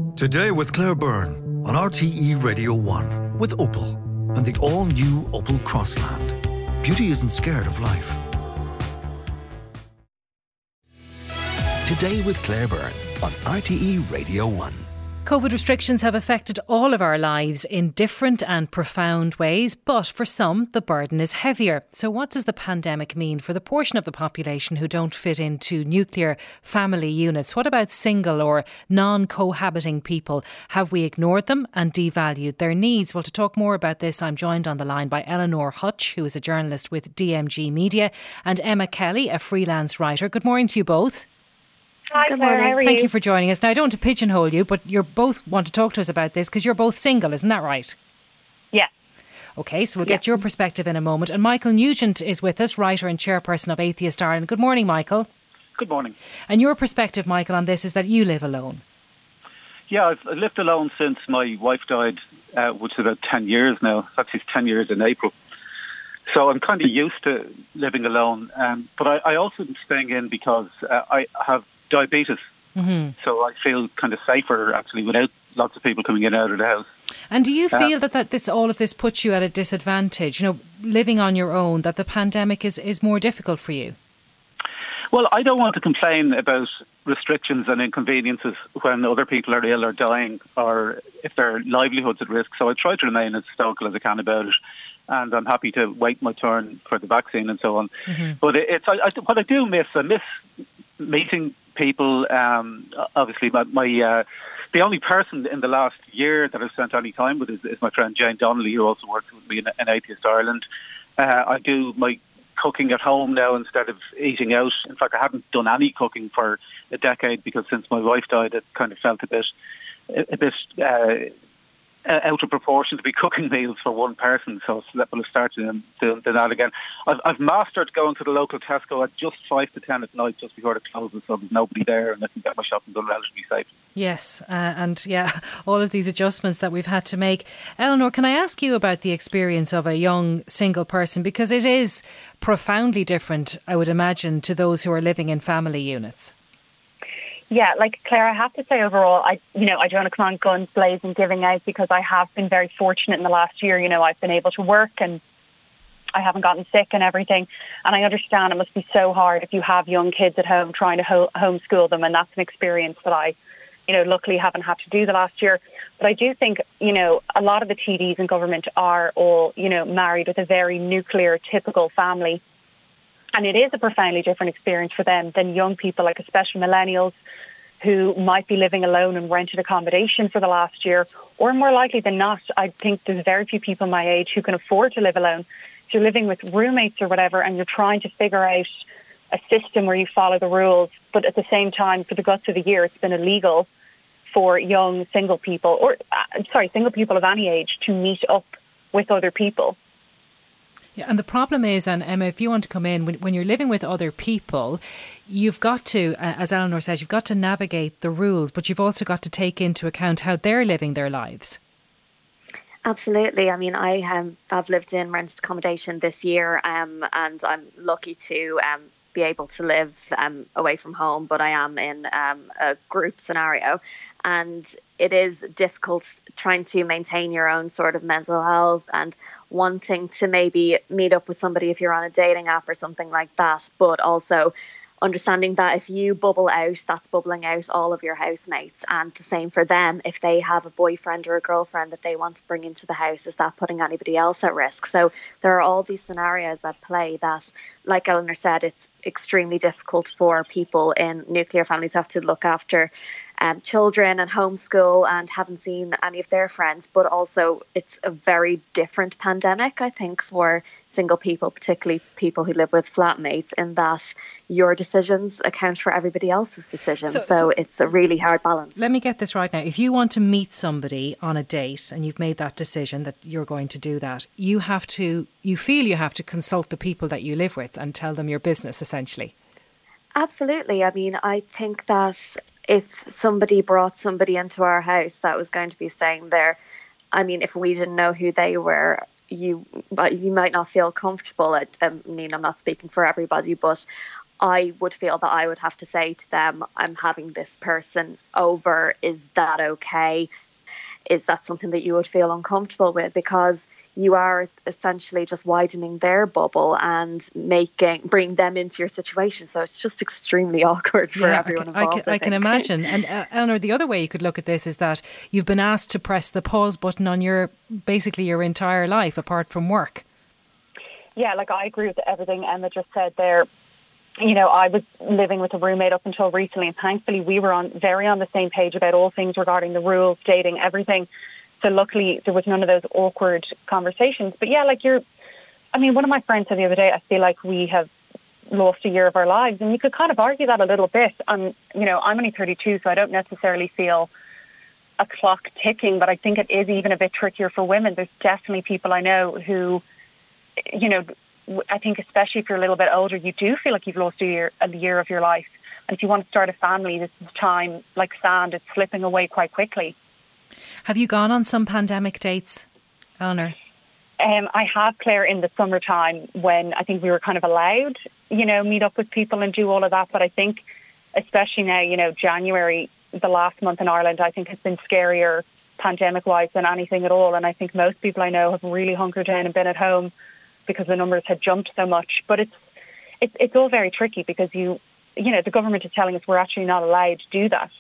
Today with Claire Byrne on RTE Radio 1 with Opel and the all-new Opel Crossland. Beauty isn't scared of life. Today with Claire Byrne on RTE Radio 1. COVID restrictions have affected all of our lives in different and profound ways, but for some, the burden is heavier. So what does the pandemic mean for the portion of the population who don't fit into nuclear family units? What about single or non-cohabiting people? Have we ignored them and devalued their needs? Well, to talk more about this, I'm joined on the line by Eleanor Hutch, who is a journalist with DMG Media, and Emma Kelly, a freelance writer. Good morning to you both. Hi, Good Claire, morning. how are Thank you? you for joining us. Now, I don't want to pigeonhole you, but you both want to talk to us about this because you're both single, isn't that right? Yeah. OK, so we'll get your perspective in a moment. And Michael Nugent is with us, writer and chairperson of Atheist Ireland. Good morning, Michael. Good morning. And your perspective, Michael, on this is that you live alone. Yeah, I've lived alone since my wife died, which is about 10 years now. Actually, it's 10 years in April. So I'm kind of used to living alone. But I also am staying in because I have diabetes. Mm-hmm. So I feel kind of safer, actually, without lots of people coming in and out of the house. And do you feel that all of this puts you at a disadvantage? You know, living on your own, that the pandemic is more difficult for you? Well, I don't want to complain about restrictions and inconveniences when other people are ill or dying or if their livelihood's at risk. So I try to remain as stoical as I can about it. And I'm happy to wait my turn for the vaccine and so on. Mm-hmm. But what I do miss, I miss meeting people. Obviously, the only person in the last year that I've spent any time with is my friend Jane Donnelly, who also works with me in Atheist Ireland. I do my cooking at home now instead of eating out. In fact, I haven't done any cooking for a decade because since my wife died, it kind of felt a bit out of proportion to be cooking meals for one person, so we'll start doing that again. I've mastered going to the local Tesco at just 5 to 10 at night, just before it closes, so there's nobody there and I can get my shopping done relatively safe. Yes, and all of these adjustments that we've had to make. Eleanor, can I ask you about the experience of a young single person, because it is profoundly different, I would imagine, to those who are living in family units? Yeah, like Claire, I have to say overall, I don't want to come on guns blazing giving out, because I have been very fortunate in the last year. You know, I've been able to work and I haven't gotten sick and everything. And I understand it must be so hard if you have young kids at home trying to homeschool them. And that's an experience that I, luckily haven't had to do the last year. But I do think, a lot of the TDs in government are all, married with a very nuclear, typical family. And it is a profoundly different experience for them than young people, like especially millennials, who might be living alone in rented accommodation for the last year. Or more likely than not, I think there's very few people my age who can afford to live alone. If you're living with roommates or whatever and you're trying to figure out a system where you follow the rules, but at the same time, for the guts of the year, it's been illegal for young single people, single people of any age, to meet up with other people. Yeah, and the problem is, and Emma, if you want to come in, when you're living with other people, you've got to, as Eleanor says, you've got to navigate the rules, but you've also got to take into account how they're living their lives. Absolutely. I mean, I've lived in rented accommodation this year, and I'm lucky to be able to live away from home, but I am in a group scenario, and it is difficult trying to maintain your own sort of mental health and wanting to maybe meet up with somebody if you're on a dating app or something like that, but also understanding that if you bubble out, that's bubbling out all of your housemates, and the same for them. If they have a boyfriend or a girlfriend that they want to bring into the house, is that putting anybody else at risk? So there are all these scenarios at play that, like Eleanor said, it's extremely difficult for people in nuclear families who have to look after children and homeschool and haven't seen any of their friends. But also it's a very different pandemic, I think, for single people, particularly people who live with flatmates, in that your decisions account for everybody else's decisions. So it's a really hard balance. Let me get this right now. If you want to meet somebody on a date and you've made that decision that you're going to do that, you feel you have to consult the people that you live with and tell them your business, essentially. Absolutely. I mean, I think that if somebody brought somebody into our house that was going to be staying there, I mean, if we didn't know who they were, you might not feel comfortable. I mean, I'm not speaking for everybody, but I would feel that I would have to say to them, I'm having this person over. Is that okay? Is that something that you would feel uncomfortable with? Because you are essentially just widening their bubble and bring them into your situation. So it's just extremely awkward for everyone involved. I can imagine. And Eleanor, the other way you could look at this is that you've been asked to press the pause button on basically your entire life apart from work. Yeah, like I agree with everything Emma just said there. You know, I was living with a roommate up until recently, and thankfully we were very on the same page about all things regarding the rules, dating, everything. So luckily there was none of those awkward conversations. But yeah, one of my friends said the other day, I feel like we have lost a year of our lives. And you could kind of argue that a little bit. And, you know, I'm only 32, so I don't necessarily feel a clock ticking, but I think it is even a bit trickier for women. There's definitely people I know who, you know, I think especially if you're a little bit older, you do feel like you've lost a year of your life. And if you want to start a family, this is time, like sand, it's slipping away quite quickly. Have you gone on some pandemic dates, Eleanor? I have, Claire, in the summertime when I think we were kind of allowed, you know, meet up with people and do all of that. But I think especially now, you know, January, the last month in Ireland, I think has been scarier pandemic-wise than anything at all. And I think most people I know have really hunkered down and been at home because the numbers had jumped so much. But it's all very tricky because you know, the government is telling us we're actually not allowed to do that.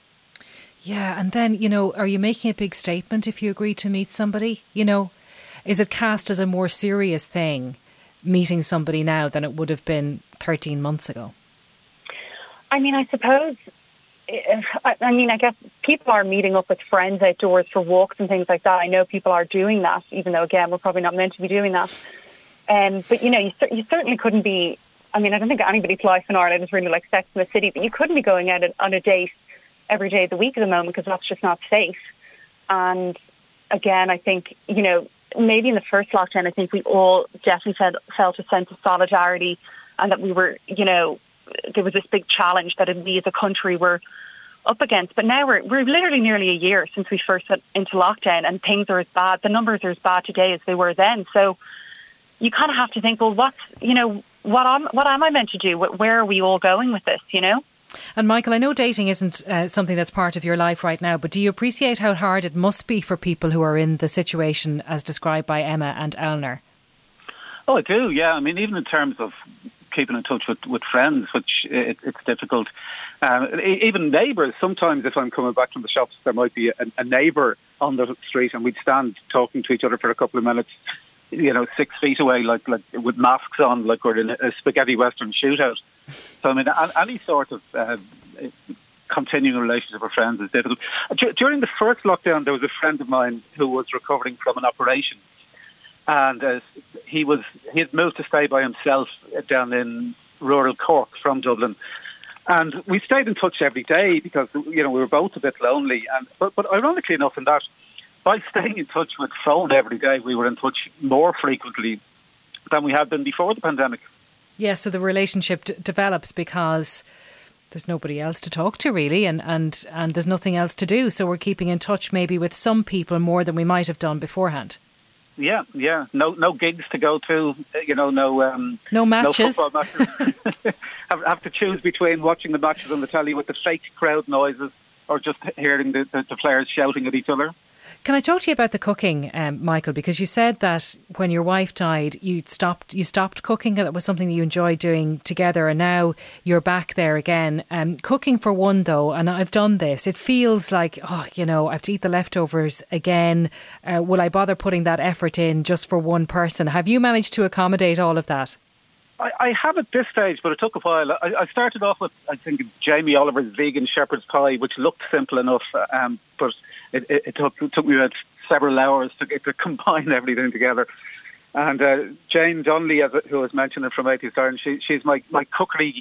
Yeah, and then, you know, are you making a big statement if you agree to meet somebody? You know, is it cast as a more serious thing, meeting somebody now than it would have been 13 months ago? I mean, I suppose, I guess people are meeting up with friends outdoors for walks and things like that. I know people are doing that, even though, again, we're probably not meant to be doing that. But, you know, you certainly couldn't be, I mean, I don't think anybody's life in Ireland is really like Sex in the City, but you couldn't be going out on a date every day of the week at the moment because that's just not safe. And again, I think, you know, maybe in the first lockdown, I think we all definitely felt a sense of solidarity and that we were, you know, there was this big challenge that we as a country were up against. But now we're literally nearly a year since we first went into lockdown and things are as bad, the numbers are as bad today as they were then. So you kind of have to think, well, what am I meant to do? Where are we all going with this, you know? And Michael, I know dating isn't something that's part of your life right now, but do you appreciate how hard it must be for people who are in the situation as described by Emma and Eleanor? Oh, I do, yeah. I mean, even in terms of keeping in touch with friends, which it's difficult. Even neighbours, sometimes if I'm coming back from the shops, there might be a neighbour on the street and we'd stand talking to each other for a couple of minutes, you know, 6 feet away, like with masks on, like we're in a spaghetti western shootout. So, I mean, any sort of continuing relationship with friends is difficult. During the first lockdown, there was a friend of mine who was recovering from an operation. And he had moved to stay by himself down in rural Cork from Dublin. And we stayed in touch every day because, you know, we were both a bit lonely. But ironically enough, in that, by staying in touch with phone every day, we were in touch more frequently than we had been before the pandemic. Yeah, so the relationship develops because there's nobody else to talk to really and there's nothing else to do. So we're keeping in touch maybe with some people more than we might have done beforehand. Yeah. No gigs to go to, you know, no matches. No football matches. have to choose between watching the matches on the telly with the fake crowd noises or just hearing the players shouting at each other. Can I talk to you about the cooking, Michael? Because you said that when your wife died, you stopped cooking. That was something that you enjoyed doing together, and now you're back there again. Cooking for one, though, and I've done this. It feels like, I have to eat the leftovers again. Will I bother putting that effort in just for one person? Have you managed to accommodate all of that? I have at this stage, but it took a while. I started off with, I think, Jamie Oliver's vegan shepherd's pie, which looked simple enough, but it took me about several hours to combine everything together. And Jane Donnelly, who was mentioned from 80s Ireland, she's my cookery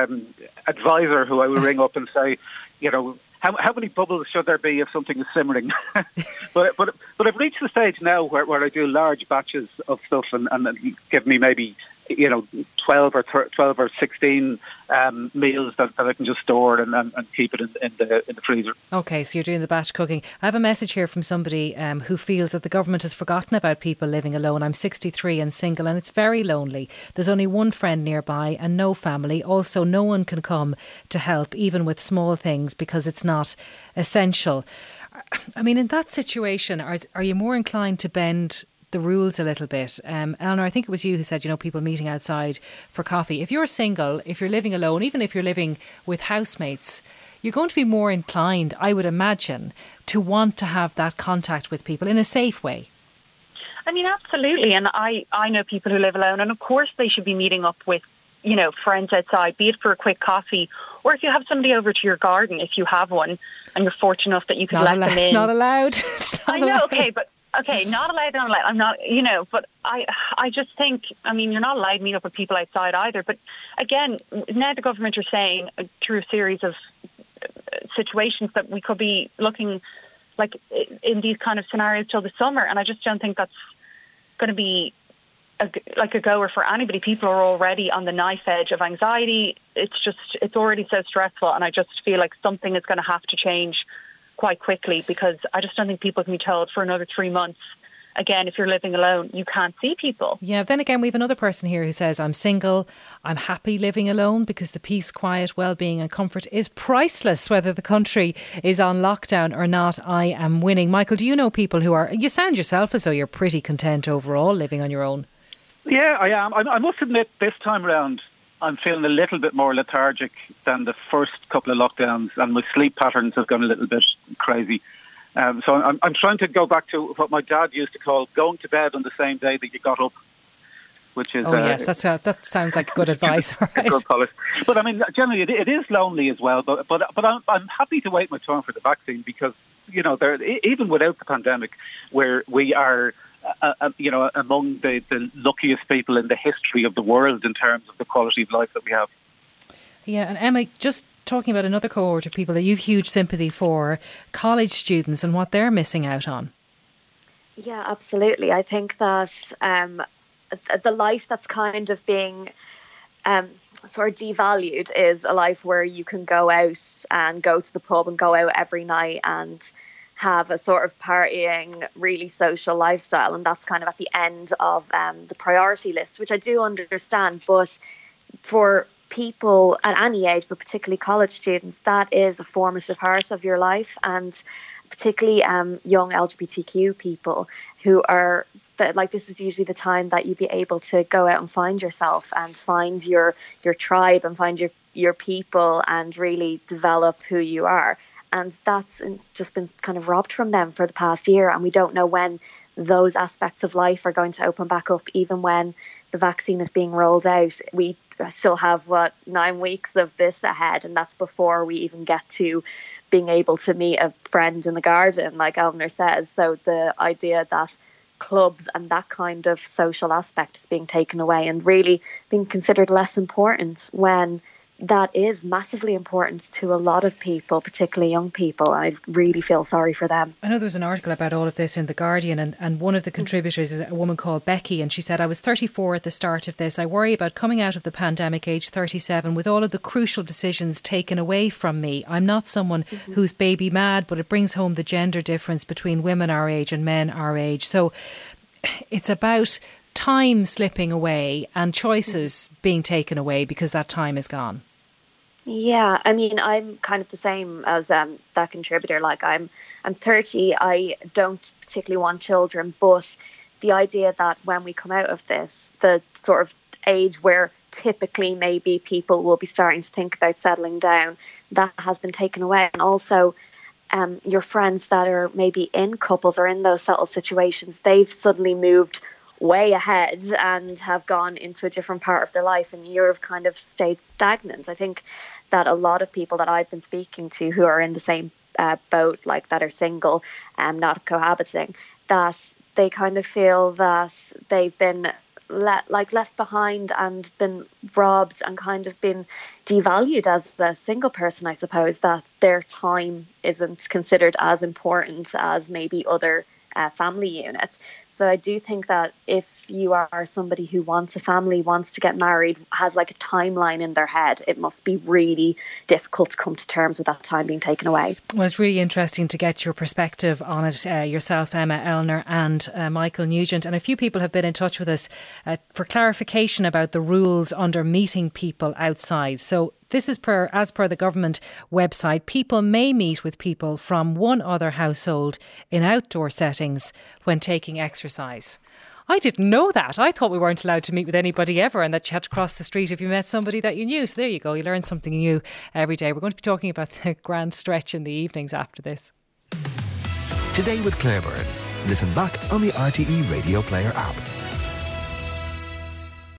advisor, who I will ring up and say, you know, how many bubbles should there be if something is simmering? but I've reached the stage now where I do large batches of stuff and give me maybe 12 or 16 meals that I can just store and keep it in the freezer. Okay, so you're doing the batch cooking. I have a message here from somebody who feels that the government has forgotten about people living alone. I'm 63 and single, and it's very lonely. There's only one friend nearby and no family. Also, no one can come to help, even with small things, because it's not essential. I mean, in that situation, are you more inclined to bend the rules a little bit? Eleanor, I think it was you who said, people meeting outside for coffee. If you're single, if you're living alone, even if you're living with housemates, you're going to be more inclined, I would imagine, to want to have that contact with people in a safe way. I mean, absolutely. And I know people who live alone, and of course they should be meeting up with, friends outside, be it for a quick coffee, or if you have somebody over to your garden, if you have one, and you're fortunate enough that you can let them in. It's not allowed. I know, okay, not allowed, I'm not, but I just think, you're not allowed to meet up with people outside either. But again, now the government are saying through a series of situations that we could be looking like in these kind of scenarios till the summer. And I just don't think that's going to be a goer for anybody. People are already on the knife edge of anxiety. It's already so stressful. And I just feel like something is going to have to change quite quickly, because I just don't think people can be told for another 3 months, again, if you're living alone, you can't see people. Yeah, then again, we have another person here who says, I'm single, I'm happy living alone because the peace, quiet, well-being and comfort is priceless. Whether the country is on lockdown or not, I am winning. Michael, do you know people who are, you sound yourself as though you're pretty content overall living on your own? Yeah, I am. I must admit, this time round, I'm feeling a little bit more lethargic than the first couple of lockdowns, and my sleep patterns have gone a little bit crazy. So I'm trying to go back to what my dad used to call going to bed on the same day that you got up, which is... yes, that sounds like good advice. All right. Good policy. But I mean, generally it is lonely as well, but I'm happy to wait my turn for the vaccine, because, even without the pandemic, where we are... among the luckiest people in the history of the world in terms of the quality of life that we have. Yeah, and Emma, just talking about another cohort of people that you've huge sympathy for, college students and what they're missing out on. Yeah, absolutely. I think that the life that's kind of being sort of devalued is a life where you can go out and go to the pub and go out every night and have a sort of partying, really social lifestyle. And that's kind of at the end of the priority list, which I do understand. But for people at any age, but particularly college students, that is a formative part of your life. And particularly young LGBTQ people who are, this is usually the time that you'd be able to go out and find yourself and find your tribe and find your people and really develop who you are. And that's just been kind of robbed from them for the past year. And we don't know when those aspects of life are going to open back up, even when the vaccine is being rolled out. We still have, 9 weeks of this ahead. And that's before we even get to being able to meet a friend in the garden, like Eleanor says. So the idea that clubs and that kind of social aspect is being taken away and really being considered less important, when that is massively important to a lot of people, particularly young people. I really feel sorry for them. I know there was an article about all of this in The Guardian, and one of the contributors is a woman called Becky, and she said, I was 34 at the start of this. I worry about coming out of the pandemic age 37 with all of the crucial decisions taken away from me. I'm not someone who's baby mad, but it brings home the gender difference between women our age and men our age. So it's about time slipping away and choices being taken away because that time is gone. Yeah, I mean, I'm kind of the same as that contributor. Like, I'm 30. I don't particularly want children, but the idea that when we come out of this, the sort of age where typically maybe people will be starting to think about settling down, that has been taken away. And also, your friends that are maybe in couples or in those settled situations, they've suddenly moved way ahead and have gone into a different part of their life, and you've kind of stayed stagnant. I think that a lot of people that I've been speaking to who are in the same boat, like that are single and not cohabiting, that they kind of feel that they've been left behind and been robbed and kind of been devalued as a single person, I suppose, that their time isn't considered as important as maybe other family unit. So I do think that if you are somebody who wants a family, wants to get married, has like a timeline in their head, it must be really difficult to come to terms with that time being taken away. Well, it's really interesting to get your perspective on it, yourself, Emma Elner, and Michael Nugent. And a few people have been in touch with us for clarification about the rules under meeting people outside. So this is as per the government website. People may meet with people from one other household in outdoor settings when taking exercise. I didn't know that. I thought we weren't allowed to meet with anybody ever and that you had to cross the street if you met somebody that you knew. So there you go. You learn something new every day. We're going to be talking about the grand stretch in the evenings after this. Today with Claire Byrne. Listen back on the RTE Radio Player app.